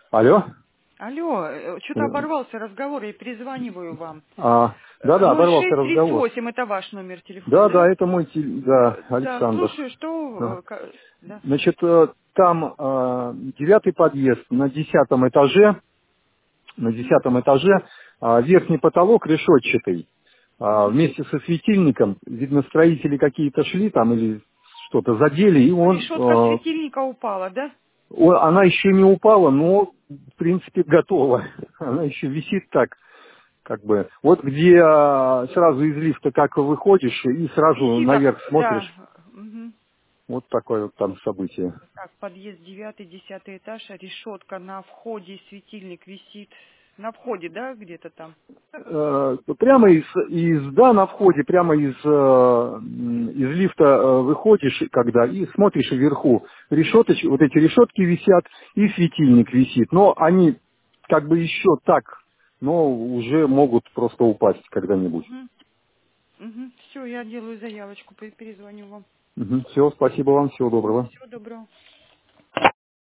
Алло? Алло, что-то оборвался разговор, я перезваниваю вам. Да, оборвался разговор. 0638, это ваш номер телефона, Да, да? это мой, да, Да, Александр. слушаю, Да. что... Да. Значит, там 9-й подъезд на 10-м этаже, верхний потолок решетчатый. Мгм. Вместе со светильником, видно, строители какие-то шли там или что-то задели, и Решетка светильника упала, да? она еще не упала, но, в принципе, готова. Она еще висит так, как бы. Вот где сразу из лифта как выходишь и сразу Висит, наверх смотришь. да. Мгм. Вот такое вот там событие. Так, подъезд 9-10 этаж, а решетка на входе, светильник висит. На входе, да, где-то там? Прямо да, на входе, прямо из лифта выходишь, когда, и смотришь вверху, вот эти решетки висят, и светильник висит. Но они как бы еще так, но уже могут просто упасть когда-нибудь. Угу. Угу. Все, я делаю заявочку, перезвоню вам. Все, спасибо вам, всего Мгм. доброго. Всего доброго.